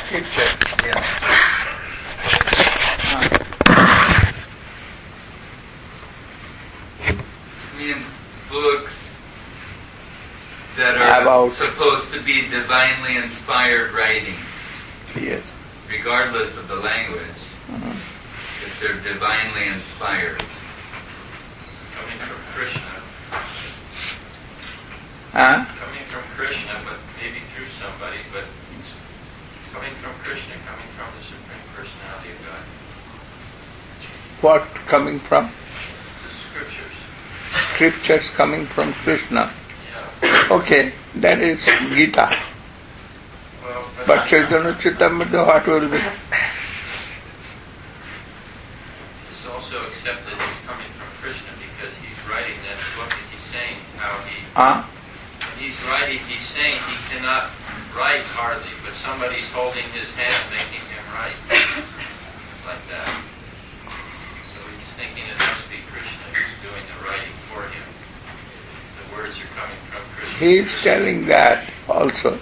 scripture. Yeah. Means books that are supposed to be divinely inspired writings. Yes. Regardless of the language, if they're divinely inspired. Coming from Krishna. Coming from Krishna, but maybe through somebody, but coming from Krishna, coming from the Supreme Personality of God. What coming from? The scriptures. Scriptures coming from Krishna. Yeah. Okay, that is Gita. Well, But Chaitanya Charitamrita, what will be? It's also accepted as coming from Krishna because he's writing that book and he's saying how he... When he's writing, he's saying he cannot write hardly, but somebody's holding his hand making him write. Like that. So he's thinking it must be Krishna who's doing the writing for him. The words are coming from Krishna. He is telling that also.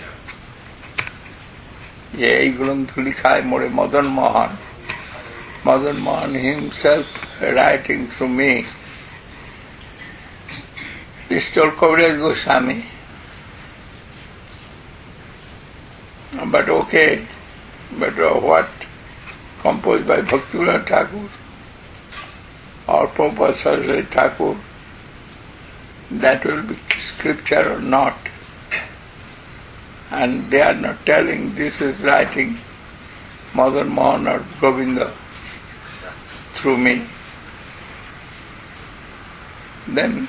ये ग्रंथ लिखा है मोरे Madan Mohan himself writing through me. This told Kaviraj Goswami. But okay, but what composed by Bhaktivinoda Thakur or Prabhupada Saraswati Thakur, that will be scripture or not. And they are not telling this is writing Madan Mohan or Govinda through me. Then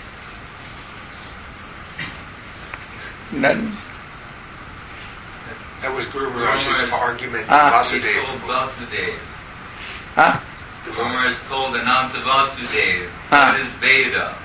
that was Guru Maharaj's argument to Vasudeva. He told Vasudeva. Huh? Guru Maharaj told Ananta Vasudeva, that is Veda.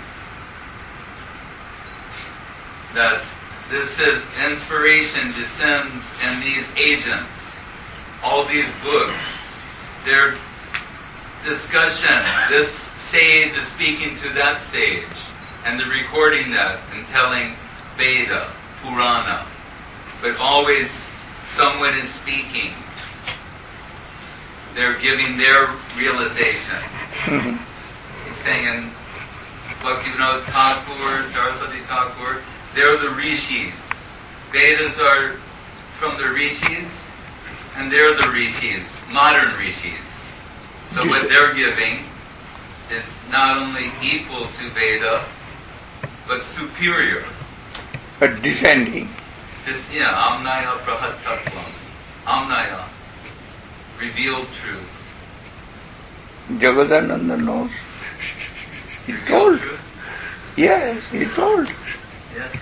That this is inspiration descends in these agents, all these books, their discussion, this sage is speaking to that sage, and they're recording that and telling Veda, Purana, but always someone is speaking. They're giving their realization. He's saying in Bhaktivinoda Thakur, Saraswati Thakur, they're the rishis. Vedas are from the rishis, and they're the rishis, modern rishis. So what they're giving is not only equal to Veda, but superior. But descending. This, Amnaya Prahat Tattvam. Amnaya, revealed truth. Jagadananda knows. He told. Truth? Yes, he told. Yes.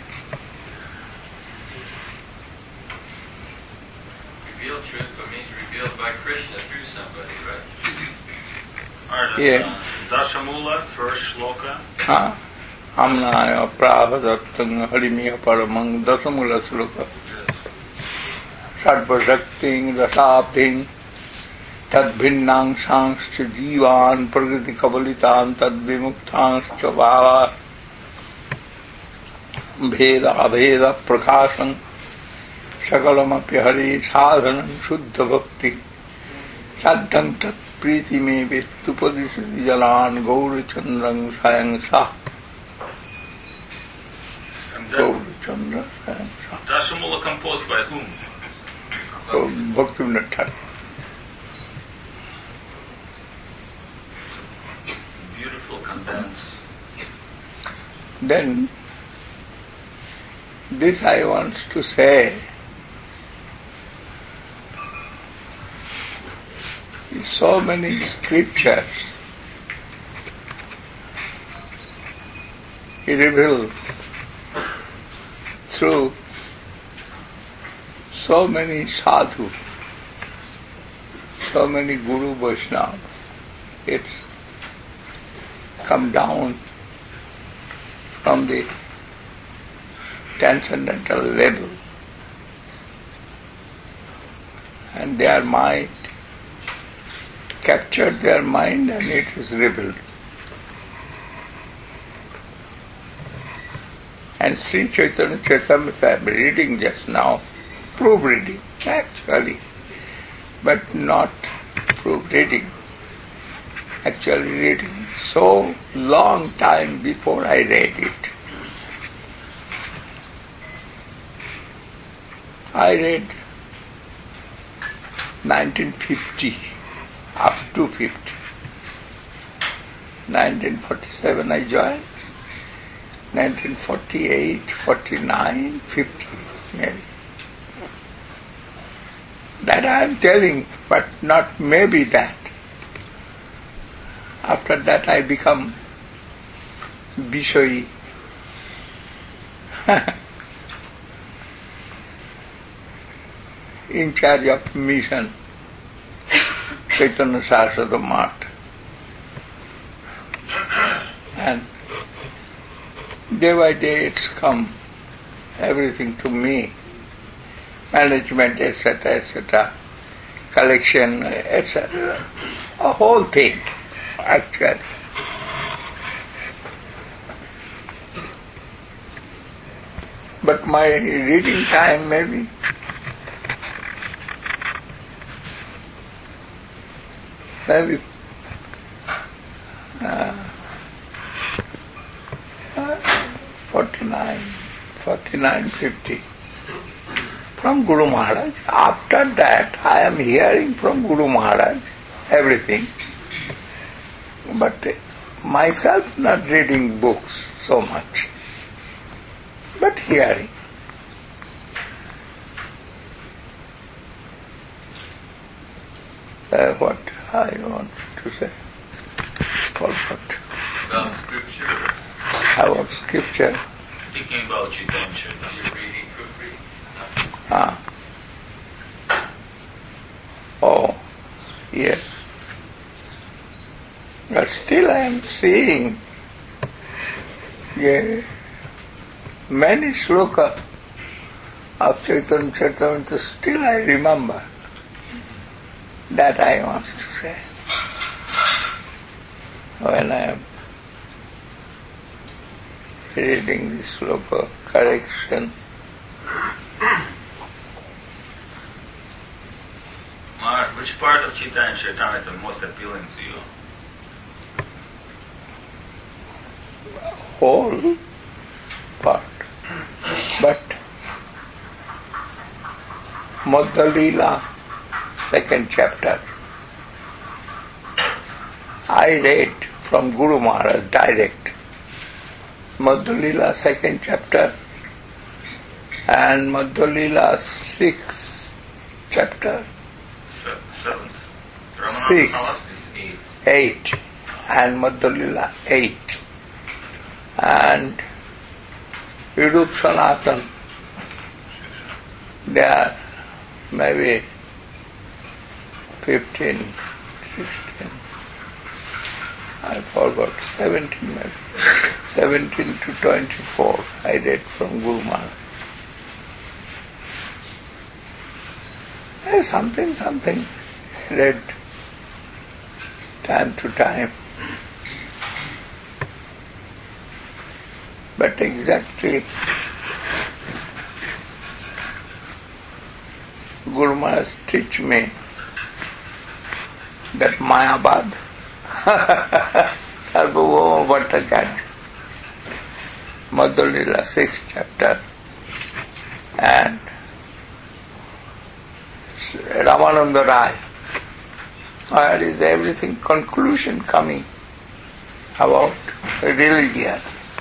Revealed truth, but means revealed by Krishna through somebody, right? Yeah. Dashamula, first shloka. Amnaya Prabhadattang Harimiya Paramang Dasamula Sloka. Sarvashakting Rasabding Tadbhinnang Sangscha Jivan Prakriti Kabalitan Tadvimuktang Chabhava Bheda Abheda Prakasam Sakalamapya Hari Sadhanam Shuddha Bhakti Saddham Tat Priti Me Vistupadishati Jalan Gauri Chandrang Sayang Sah Gauri Chandra Sayang Sah. Dasamula composed by whom? Bhaktivinoda Thakur. Beautiful condense. Then this I want to say, so many scriptures he revealed through so many sadhu, so many Guru Vaishnava. It's come down from the transcendental level, and their mind captured their mind and it is revealed. And Sri Chaitanya Charitamrita I am reading just now, proof reading. actually, but not through reading. Actually reading so long time before I read it. I read 1950 up to 50. 1947 I joined. 1948, 49, 50 maybe. That I am telling, but not maybe that. After that I become Bishoyi. In charge of mission, Chaitanya Saraswata Math. And day by day it's come, everything to me, management, etc., collection, etc., a whole thing, actually. But my reading time maybe 49, 50 from Guru Maharaj. After that I am hearing from Guru Maharaj everything, but myself not reading books so much, but hearing. What I want to say, forgot. About scripture. About scripture. Speaking about Chaitanya Charitamrita. You're reading, proofreading? Oh, yes. But still I am seeing many slokas of Chaitanya Charitamrita, still I remember. That I want to say. When I am reading this sloka, correction. Maharaj, which part of Chaitanya Charitamrita is most appealing to you? Whole part. But Madhya Leela, second chapter, I read from Guru Maharaj direct. Madhya Leela, second chapter, and Madhya Leela, sixth chapter. Seventh. Six. Is 8, and Madhya Leela 8, and Virup Sanatan, they are maybe 15, 16, I forgot, 17 maybe, 17 to 24 I read from Guru Maharaj. Something read time to time. But exactly Guru Maharaj teach me that Mayabad, Sarvabhauma Bhattacharya, Madhya Leela 6th chapter, and Ramananda Rai, where is everything conclusion coming about religion.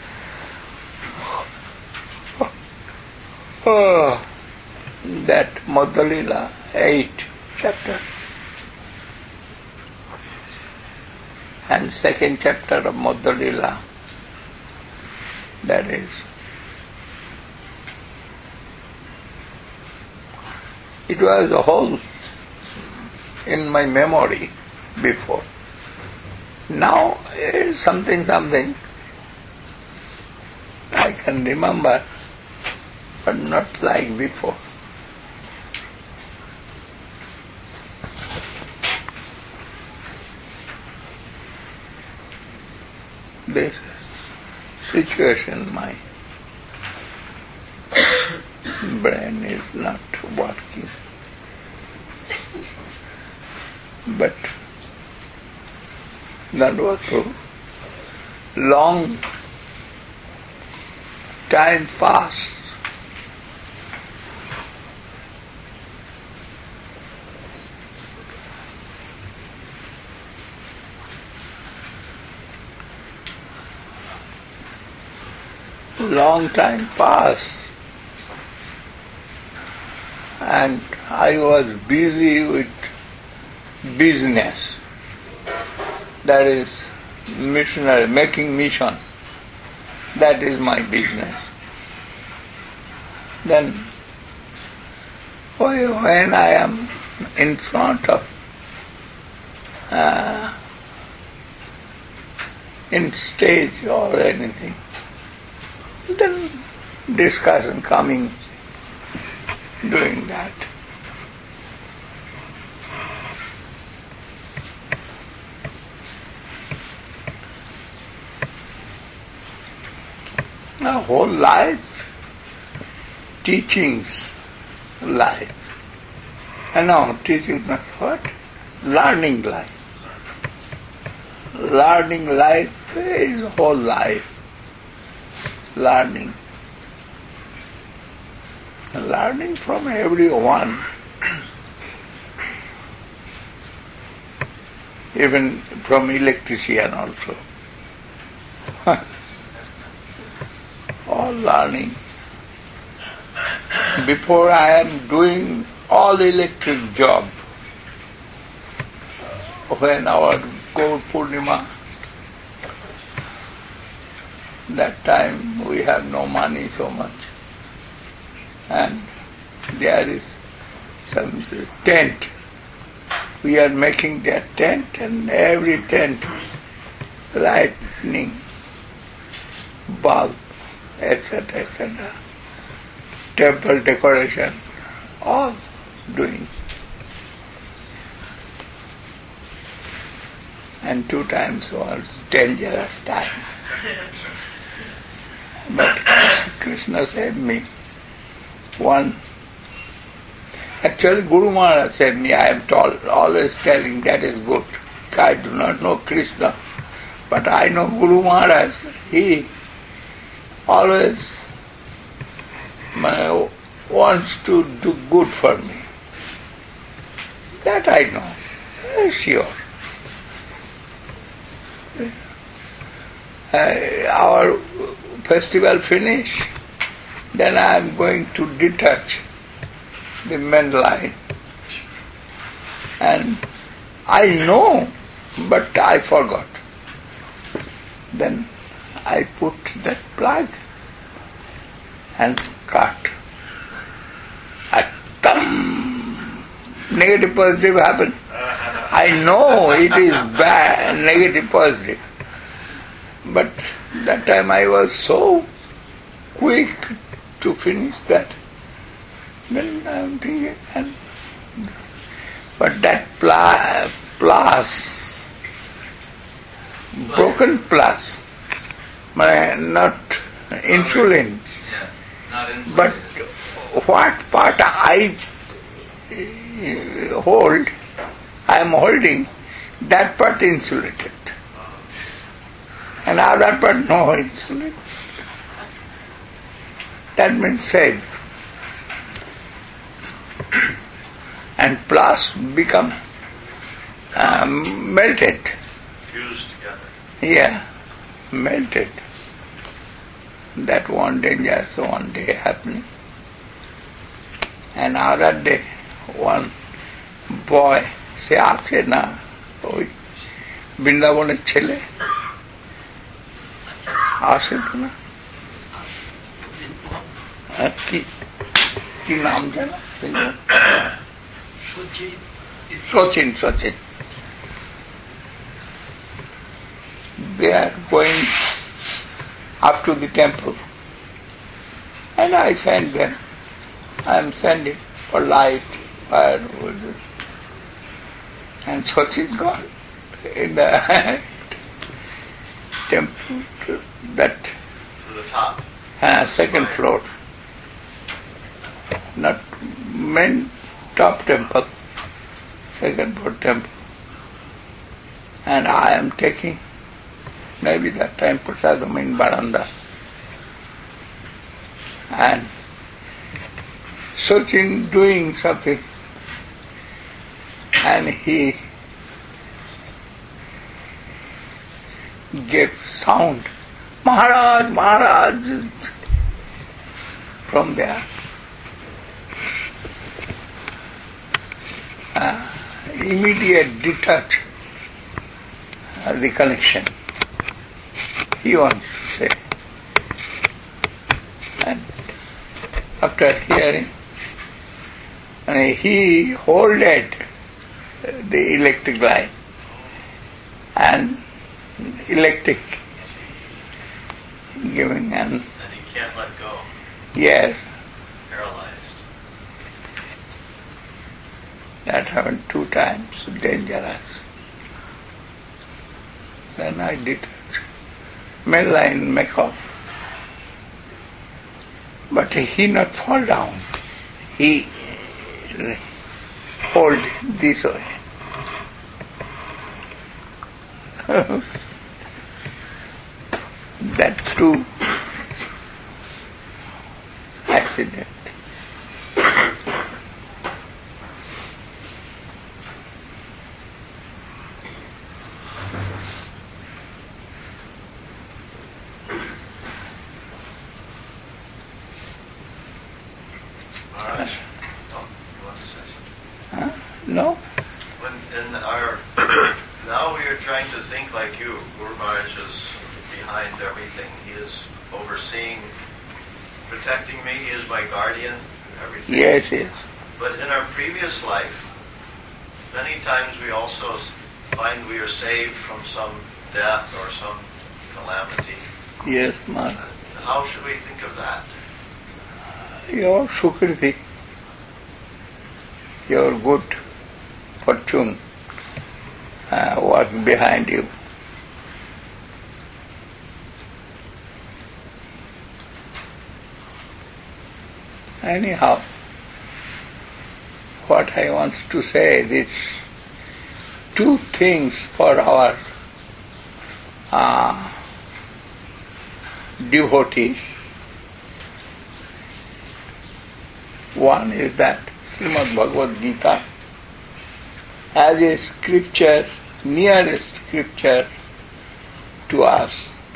That Madhya Leela 8 chapter and second chapter of Madhya Leela, that is, it was a whole in my memory before. Now something I can remember, but not like before. This situation, my brain is not working But that was true. Long time passed. Long time passed, and I was busy with business, that is missionary, making mission. That is my business. Then when I am in front of in stage or anything, then discussion coming, doing that. A whole life, teachings life. And no, teaching not what? Learning life. Learning life is whole life. Learning. Learning from everyone. Even from electrician also. All learning. Before I am doing all electric job, when our Gaur Purnima, that time we have no money so much, and there is some tent. We are making that tent, and every tent lightning, bulb, etc., etc., temple decoration, all doing. And 2 times was dangerous time. But Krishna saved me. One, actually Guru Maharaj saved me. I am always telling that is good. I do not know Krishna, but I know Guru Maharaj. He always wants to do good for me. That I know, sure. Our festival finish, then I am going to detach the main line. And I know, but I forgot. Then I put that plug and cut. Negative positive happened. I know it is bad, negative positive. But that time I was so quick to finish that. Then I am thinking, but that plus, broken plus, not insulin. Yeah, not insulin. But what part I hold, I am holding, that part insulated. And other part no insulin. That means safe. And plus become melted. Fused together. Yeah, melted. That one dangerous one day happening. And other day, one boy সে আছে না ওই বৃন্দাবনের ছেলে আসে তো না কি নাম জানো Sachin. They are going up to the temple. And I send them. I am sending for light, fire, and Sachin gone in the temple to that To the top. second floor. Not main top temple, second floor temple. and I am taking, maybe that time prasadam in Baranda. And Sachin doing something, and he gave sound, Maharaj, Maharaj, from there. Immediate detach the connection, he wants to say. And after hearing, and he holded the electric line and electric giving and he can't let go. Yes. Paralyzed. That happened 2 times, dangerous. Then I did midline make off. But he not fall down. He hold this way. That too accident. No? When in our now we are trying to think like you. Guru Maharaj is behind everything. He is overseeing, protecting me. He is my guardian. Everything. Yes, yes. But in our previous life, many times we also find we are saved from some death or some calamity. Yes, Maharaj. How should we think of that? Your Sukriti, your good fortune work behind you. Anyhow, what I want to say is 2 things for our devotees. One is that Srimad Bhagavad Gita as a scripture, nearest scripture to us,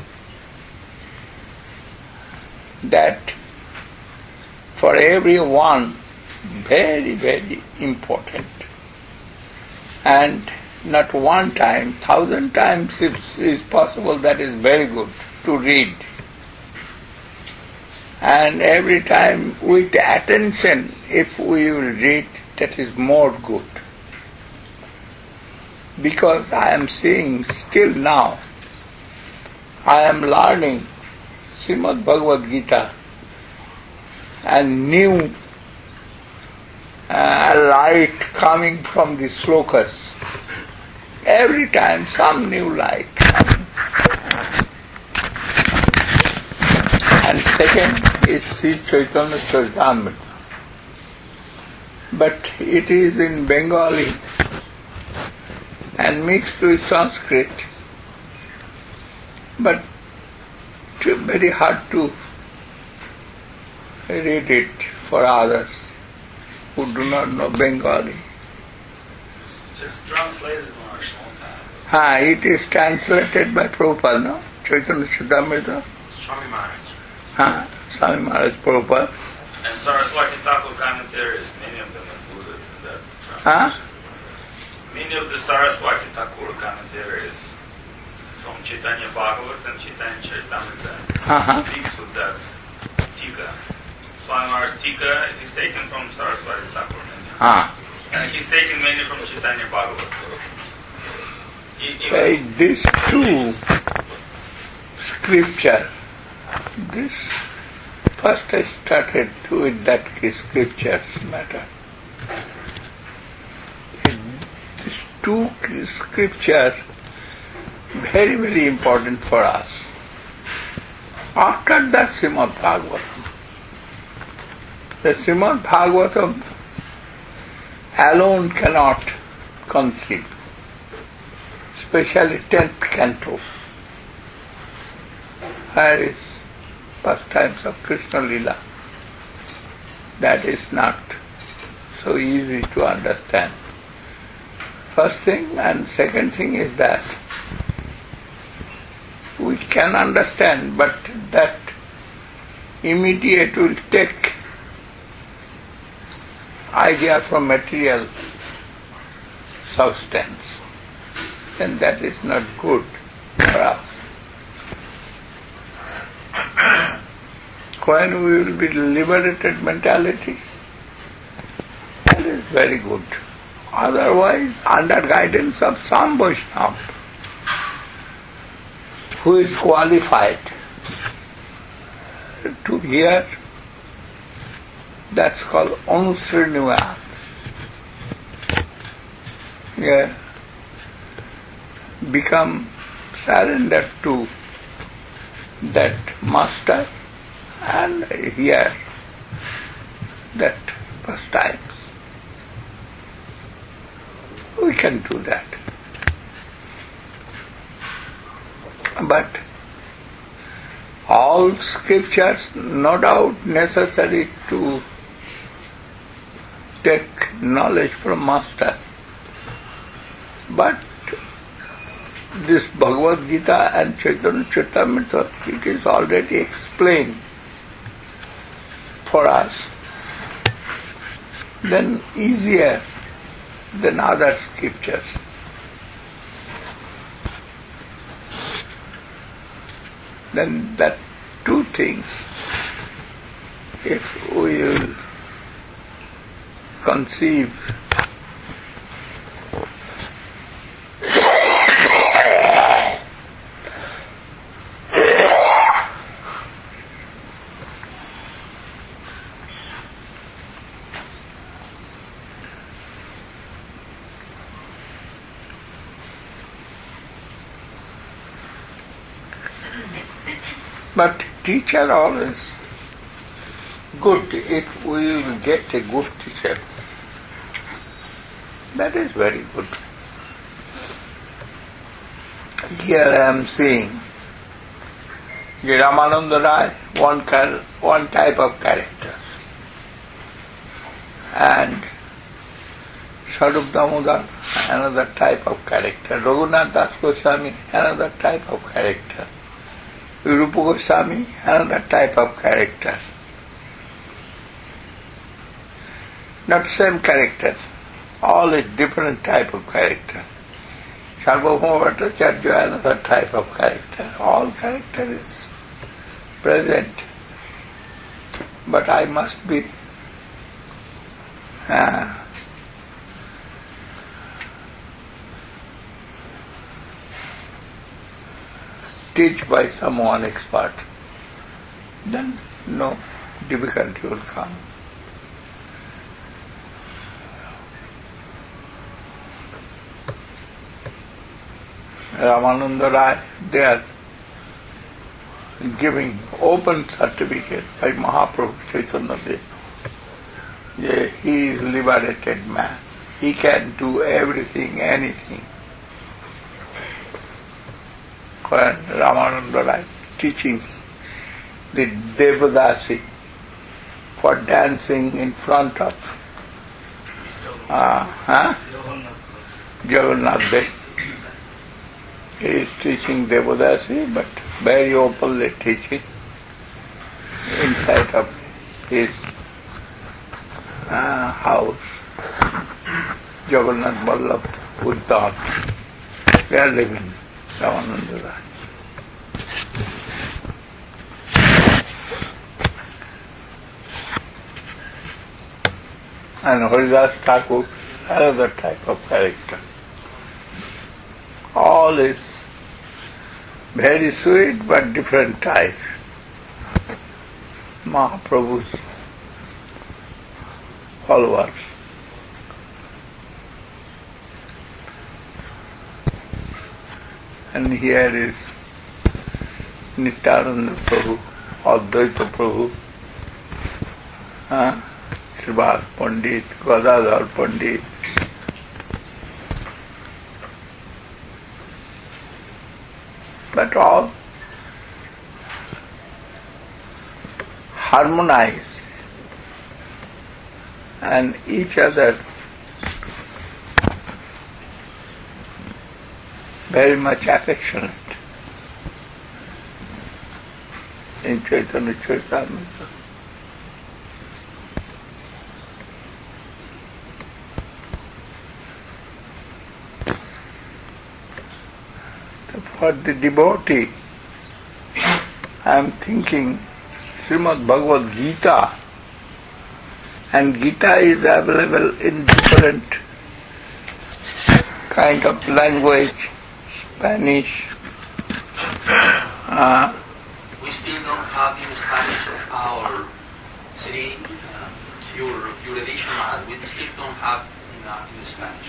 that for everyone very, very important. And not one time, 1,000 times if is possible, that is very good to read. And every time with attention, if we will read, that is more good. Because I am seeing still now, I am learning Srimad Bhagavad Gita and new light coming from the slokas. Every time some new light coming. And second is Sri Chaitanya Charitamrita. But it is in Bengali and mixed with Sanskrit. But very hard to read it for others who do not know Bengali. It's translated in our small time. It is translated by Prabhupada, no? Chaitanya Charitamrita. Swami Maharaj. Swami Maharaj Prabhupada. And Saraswati Thakur commentaries, many of them included in that translation. Many of the Saraswati Thakur commentaries from Chaitanya Bhagavat and Chaitanya Charitamrita speaks with that Tika. Swami Maharaj Tika is taken from Saraswati Thakur. And he's taken mainly from Chaitanya Bhagavat. These 2 scripture, this first I started with that scriptures matter. These 2 scriptures very, very important for us. After that Srimad Bhagavatam. The Srimad Bhagavatam alone cannot conceive. especially 10th canto, where is pastimes of Krishna Lila. That is not so easy to understand. First thing, and second thing is that we can understand, but that immediate will take idea from material substance, then that is not good for us. When we will be liberated mentality, that is very good. Otherwise, under guidance of some Vaishnava who is qualified to hear, that's called Anusrinivas. Yeah. Become surrendered to that master and hear that pastimes. We can do that. But all scriptures, no doubt necessary to take knowledge from master. But this Bhagavad Gita and Chaitanya Charitamrita, it is already explained for us, then easier than other scriptures. Then that two things, if we will conceive but teacher always good if we will get a good teacher. That is very good. Here I am seeing Ramananda Rai, one type of character, and Sarup Damodar, another type of character, Raghunath Das Goswami, another type of character, Rupa Goswami, another type of character. Not same character, all a different type of character. Sarvabhauma Bhattacharya, another type of character. All character is present. But I must be teach by someone expert. Then no difficulty will come. Ramananda Rai, they are giving open certificate by Mahaprabhu Chaitanya Dev. Yeah, he is liberated man. He can do everything, anything. When Ramananda Rai teaching the Devadasi for dancing in front of Jagannath Dev. He is teaching Devadasi, but very openly teaching inside of his house. Jagannath Vallabh Uddhav. They are living Ramananda Rai. And Haridas Thakur, another type of character. All is very sweet but different type. Mahaprabhu's followers. And here is Nityananda Prabhu, Advaita Prabhu, Srivas Pandit, Gadadhar Pandit, but all harmonize and each other very much affectionate in Chaitanya Charitamrita. For the devotee, I am thinking Srimad Bhagavad Gita, and Gita is available in different kind of language, Spanish. We still don't have in Spanish our city, your edition, we still don't have in Spanish.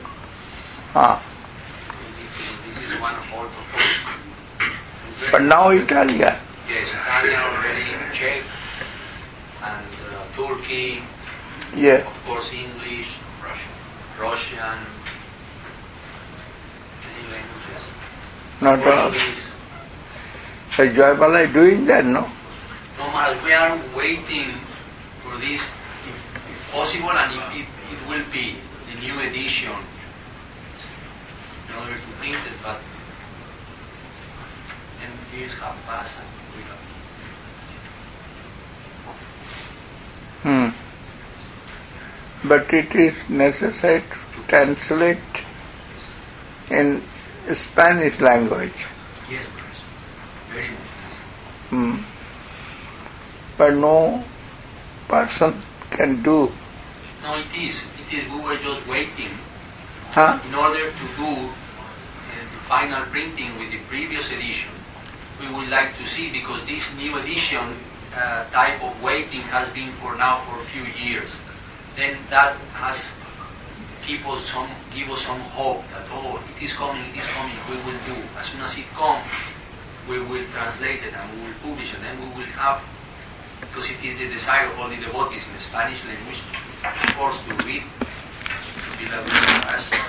This is one of our proposals. But now Italian. Yes, Italian already, Czech, and Turkey, Yeah. of course English, Russian, many languages. Not all. Portuguese. So Joypala is doing that, no? No, Maharaj, we are waiting for this, if possible, and if it will be the new edition in order to print it, but and years have passed and we have. But it is necessary to translate in Spanish language. Yes, Maharaj, very much. But no person can do. No, it is. We were just waiting Huh? in order to do the final printing with the previous edition. We would like to see, because this new edition type of waiting has been for a few years. Then that has give us some hope that it is coming, we will do. As soon as it comes, we will translate it and we will publish it. Then we will have, because it is the desire of all the devotees in the Spanish language, of course, to read, to be like we ask for.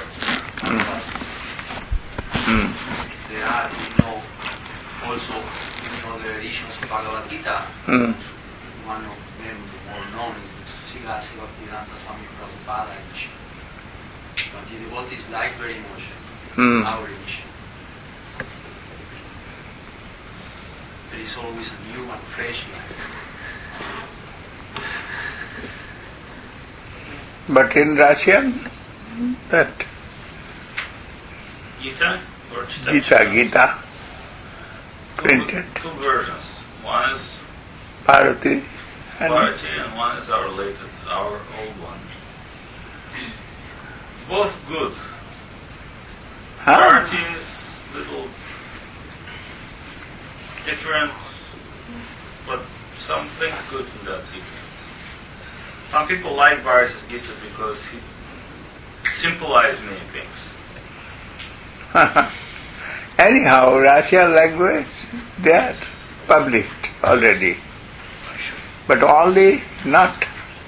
There are, also in other editions of Bhagavad Gita. One of them, the more known, is the Srila Bhaktivedanta Swami Prabhupada edition. But the devotees like very much our edition. There is always a new and fresh life. But in Russian, that Gita or Chita? Gita printed. Two versions. One is Bharati Bharati and one is our old one. Both good. Bharati is little different, but something good in that Gita. Some people like Bharati's Gita because he symbolizes many things. Anyhow, Russian language, they are published already. But only not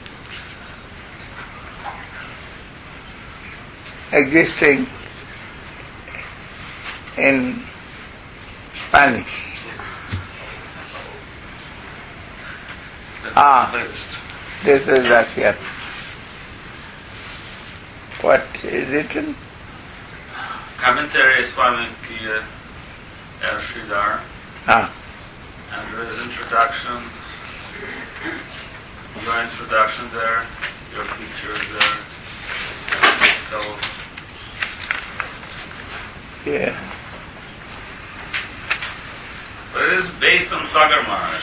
existing in Spanish. This is Russian. What is written? Commentary is Swami Sridhar. And there is introduction, your introduction there, your picture there. So, Yeah. but it is based on Sagar Maharaj.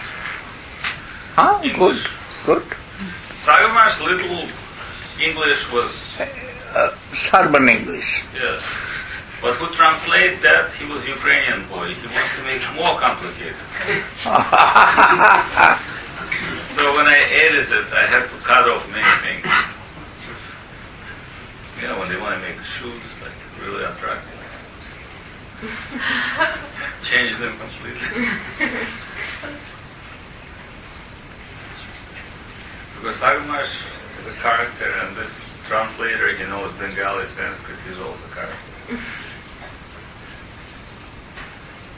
Good, good. Sagar Maharaj's little English was... Serban English. Yes. But who translate that, he was Ukrainian boy. He wants to make it more complicated. So when I edited, I had to cut off many things. When they want to make shoes like really attractive. Change them completely. Because Sagar Maharaj is a character, and this translator, he knows Bengali, Sanskrit, he's also a character.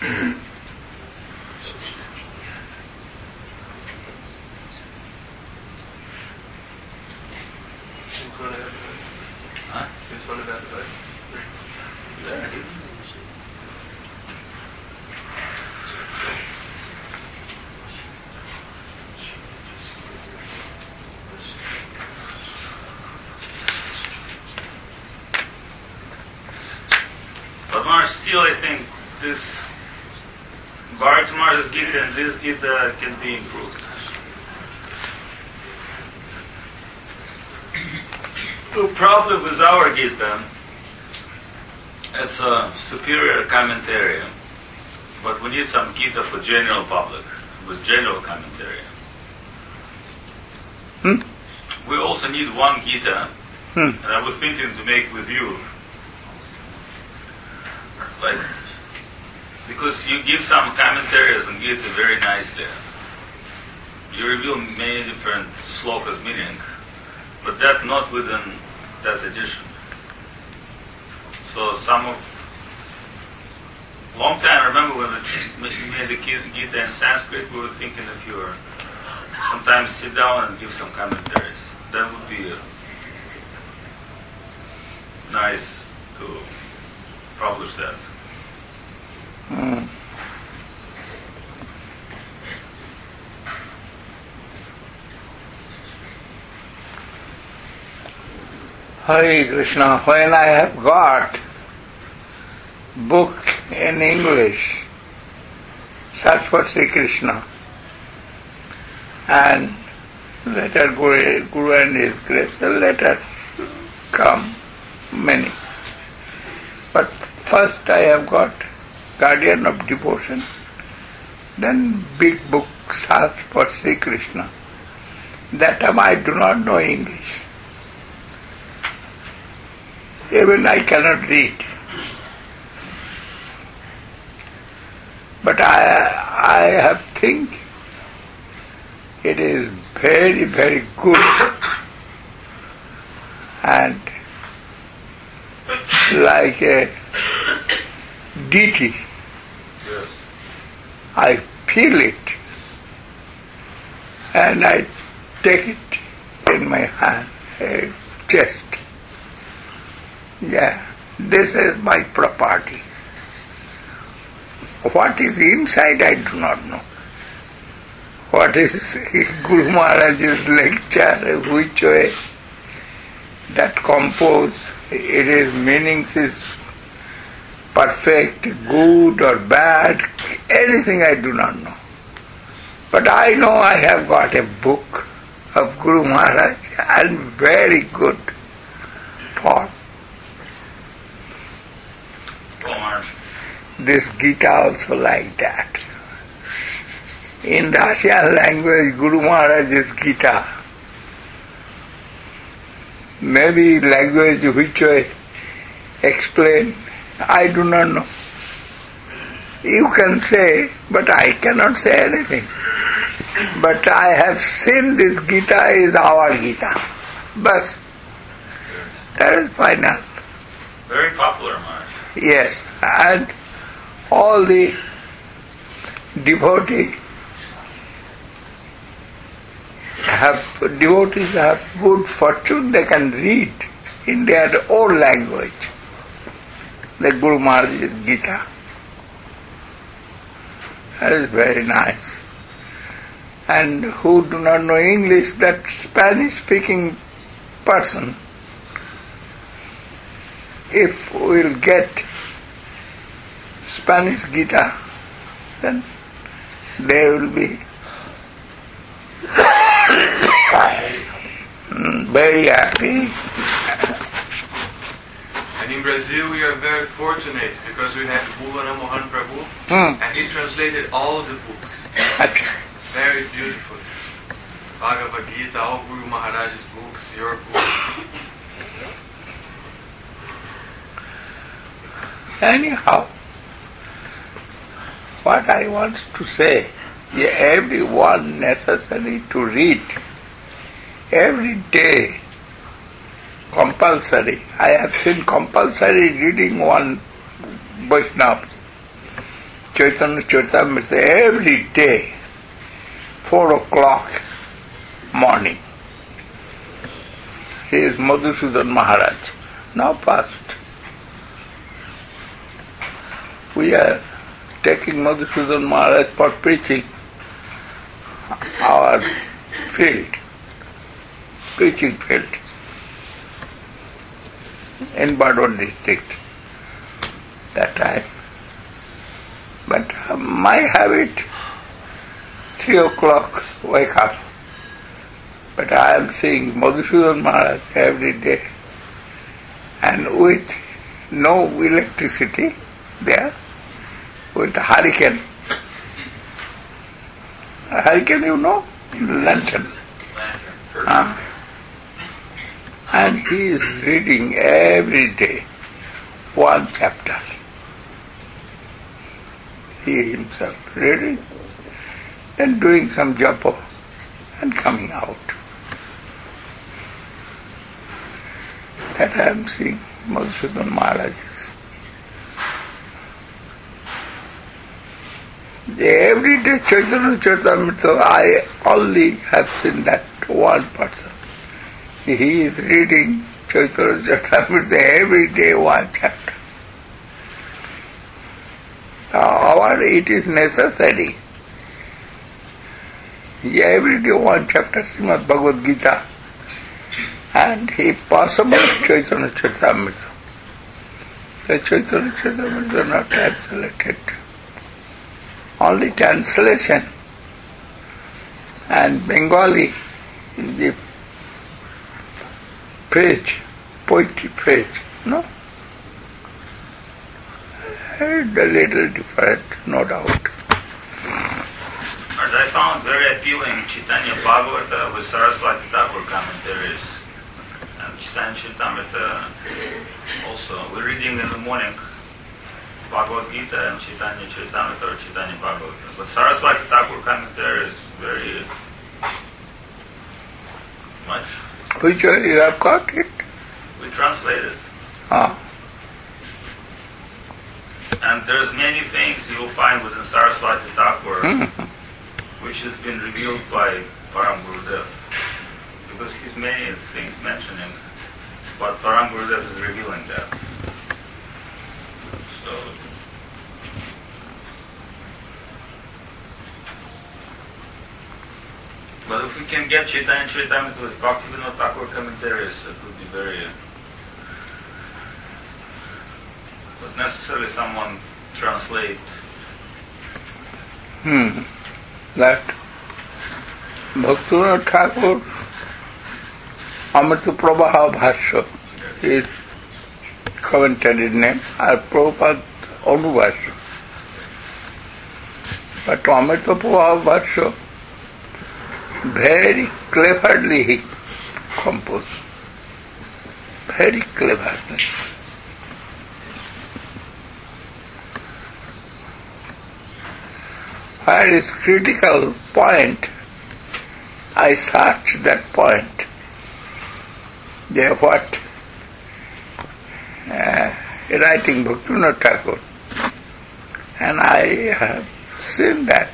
Still, I think this Bharata Maharaj's Gita and this Gita can be improved. The problem with our Gita, it's a superior commentary, but we need some Gita for general public, with general commentary. We also need one Gita, and I was thinking to make with you, like, because you give some commentaries on Gita very nicely. You reveal many different slokas meaning, but that not within that edition. So long time, I remember when we made the Gita in Sanskrit, we were thinking if you were sometimes sit down and give some commentaries. That would be nice to publish that. Hare Krishna, when I have got book in English, Search for Sri Krishna, and later Guru and His grace, later come many. But first I have got Guardian of Devotion, then big book Search for Sri Krishna. That time I do not know English. Even I cannot read. But I have think it is very, very good and like a deity. I feel it and I take it in my hand, chest. Yeah, this is my property. What is inside I do not know. What is his Guru Maharaj's lecture, which way that compose, it is meanings is perfect, good or bad, anything I do not know. But I know I have got a book of Guru Maharaj and very good thought. This Gita also like that. In Russian language, Guru Maharaj's Gita. Maybe language which I explain, I do not know. You can say, but I cannot say anything. But I have seen this Gita is our Gita. But that is final. Very popular, Maharaj. Yes, and all the devotees have good fortune, they can read in their own language the Guru Maharaj's Gita. That is very nice. And who do not know English, that Spanish speaking person, if we will get Spanish Gita, then they will be very happy. And in Brazil we are very fortunate because we have Bhuvana Mohan Prabhu and he translated all the books. Very beautiful. Bhagavad Gita, all Guru Maharaj's books, your books. Anyhow, what I want to say, everyone necessary to read every day, compulsory. I have seen compulsory reading one Vaishnava Chaitanya Charitamrita every day, 4 o'clock morning. He is Madhusudan Maharaj, now passed. We are taking Madhusudan Maharaj for preaching our preaching field in Bardwan district that time. But my habit, 3 o'clock wake up. But I am seeing Madhusudan Maharaj every day, and with no electricity there, with a hurricane. A hurricane, you know? Lantern. And he is reading every day one chapter. He himself reading, then doing some japa and coming out. That I am seeing Madhusudan Maharaj's. Every day Chaitanya Charitamrita, I only have seen that one person. He is reading Chaitanya Charitamrita every day one chapter. It is necessary. Every day one chapter Srimad Bhagavad Gita, and if possible Chaitanya Charitamrita. The Chaitanya Charitamrita are not translated. Only translation and Bengali, the phrase, poetry phrase, no? A little different, no doubt. As I found very appealing Chaitanya Bhagavata with Saraswati Thakur commentaries. And Chaitanya Charitamrita also. We're reading in the morning Bhagavad Gita and Chaitanya Charitamrita or Chaitanya Bhagavata. But Saraswati Thakur commentary is very much. Which you have got it? We translate it. And there's many things you will find within Saraswati Thakur which has been revealed by Param Gurudev. Because he's many things mentioning, but Param Gurudev is revealing that. So, but if we can get Chaitanya Charitamrita with Bhaktivinoda Thakur commentaries, it would be very... But necessarily someone translate. That Bhaktivinoda Thakur Amrita Prabha Bhashya is commentated name, or Prabhupada Anubhashya. But Amrita Prabha Bhashya very cleverly he composed. Very cleverly. Where is critical point, I search that point. They what? Writing Bhaktivinoda Thakur. And I have seen that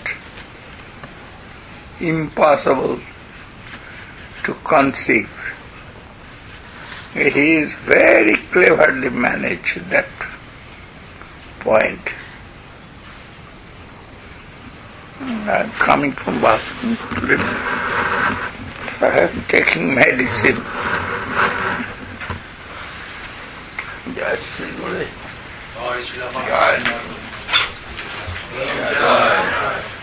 impossible to conceive. He is very cleverly managed that point. I'm coming from Boston. I am taking medicine. Yes,